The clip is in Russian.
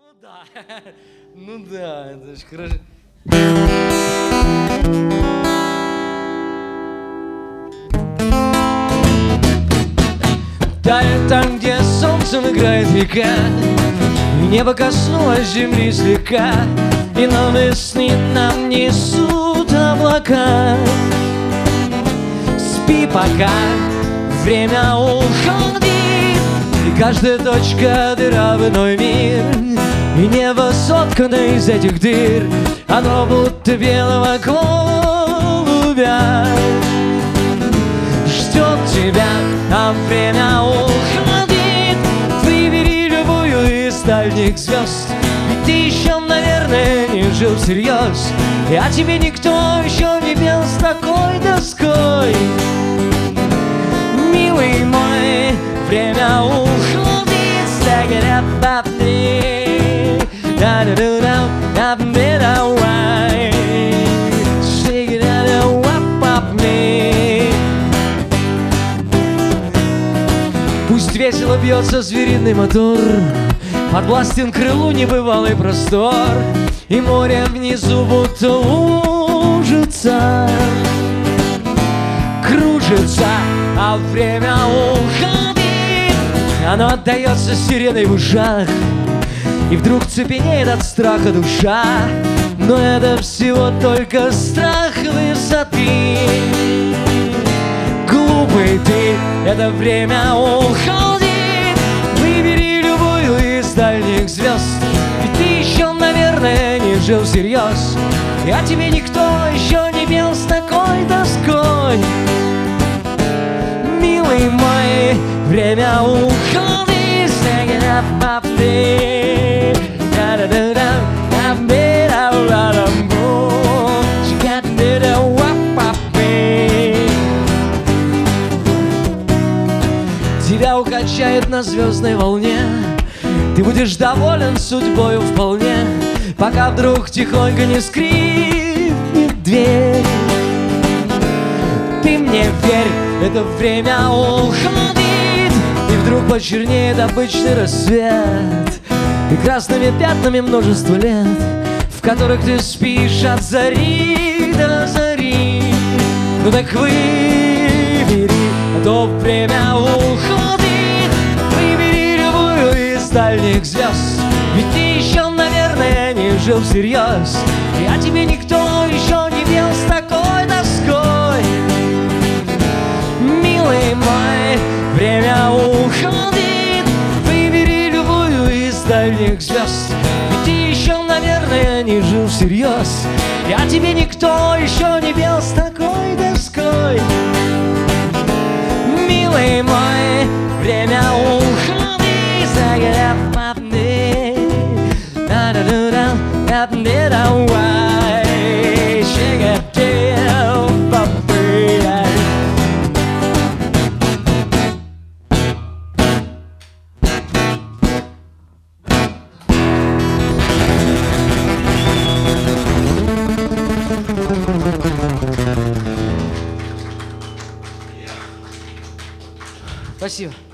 да, ну да, это ж хорошо. Там, где солнцем играет река, и небо коснулось земли слегка, и новые сны нам несут облака. Спи пока, время уходит, и каждая точка дыра в иной мир, и небо соткано из этих дыр, оно будто белого голубя. Ждет тебя, а время уходит. Выбери любую из дальних звезд, ведь ты еще, наверное, не жил всерьез, и о тебе никто еще не пел с такой тоской. Милый мой, время уходит. Пусть весело бьется звериный мотор, подвластен крылу небывалый простор, и море внизу будто лужица кружится, а время уходит. Оно отдается сиреной в ушах, и вдруг цепенеет от страха душа. Но это всего только страх высоты. Глупый ты, это время уходит. Выбери любую из дальних звезд, ведь ты еще, наверное, не жил всерьез, и о тебе никто еще не пел с такой тоской. Милый мой, время уходит. Тебя укачает на звездной волне, ты будешь доволен судьбою вполне, пока вдруг тихонько не скрипнет дверь. Ты мне верь, это время уходит, и вдруг почернеет обычный рассвет, и красными пятнами множество лет, в которых ты спишь от зари до зари. Ну так выбери, а то время уходит. Выбери любую из дальних звезд, ведь ты еще, наверное, не жил всерьез, и о тебе никто еще не пел с такой тоской. Милый мой, время уходит. Выбери любую из дальних звезд, ведь ты еще, наверное, не жил всерьез, и о тебе никто еще не пел с такой тоской. Милый мой, время уходит. Спасибо.